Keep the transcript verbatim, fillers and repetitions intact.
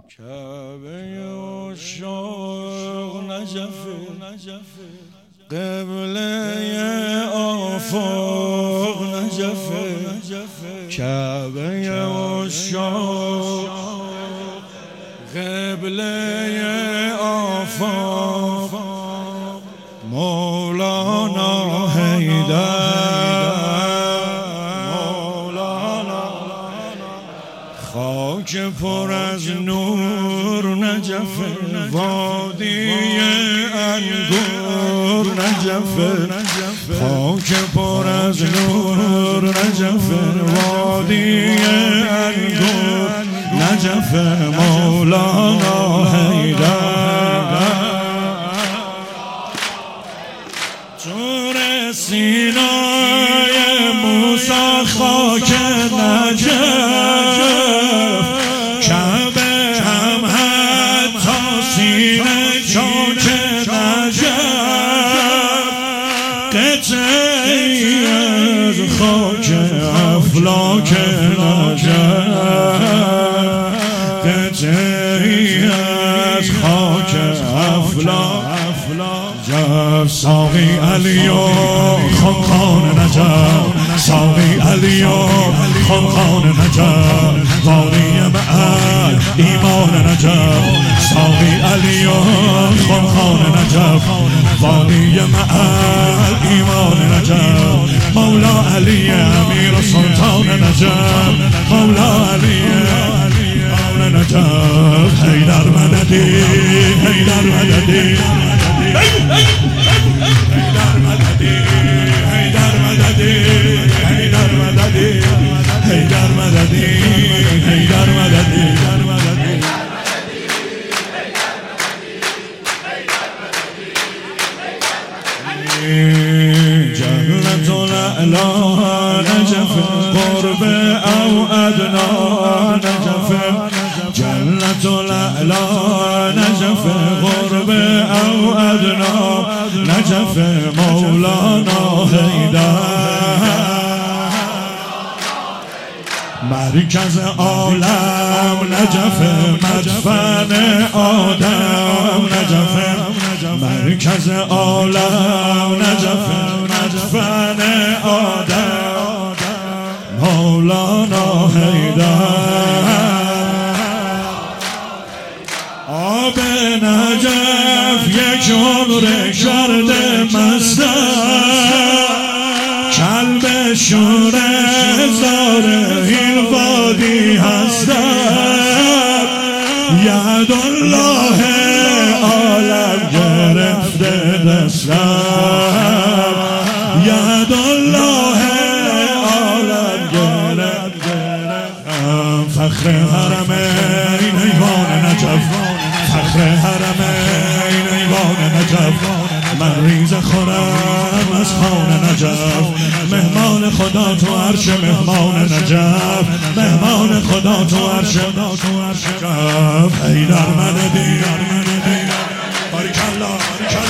کعبه عشاق نجفه قبله آفاق نجفه کعبه عشاق قبله آفاق مولانا حیدر خاک پر از نور نجفه وادی انگور نجفه خاک پر از نور نجفه وادی انگور نجفه مولانا حیدر چور سینای موسی خاک نجف کعبه هم حتی سینه چاک نجف قطعی از خاک افلاک نجف قطعی از خاک افلاک نجف ساقی علی و خانقان نجف ساقی علی و خانقان نجف وادی معل ایمان نجف ساقی علی و خانقان نجف وادی معل ایمان نجف مولا علی امیر سلطان نجف مولا علی امیر نجف حیدر مددی حیدر مددی حیدر مددی حیدر مددی حیدر مددی حیدر مددی حیدر مددی جنت الاعلی نجف قرب او ادنا نجف جنت الاعلی نجف قرب او ادنا نجف مولانا حیدر مرکز عالم نجف مدفن آدم نجف مرکز عالم نجف مدفن آدم مولانا حیدر آب نجف یک عمر شرد مستم کلب شور زار این وادی هستم ید الله عالم گرفته دستم ید الله عالم گرفته فخر حرمین ایوان نجف فخر حرمین ایوان نجف من ریز خورم از خانه نجف مهمان خدا تو عرش مهمان نجف مهمان خدا تو عرش نجف حیدر مددی باریکالله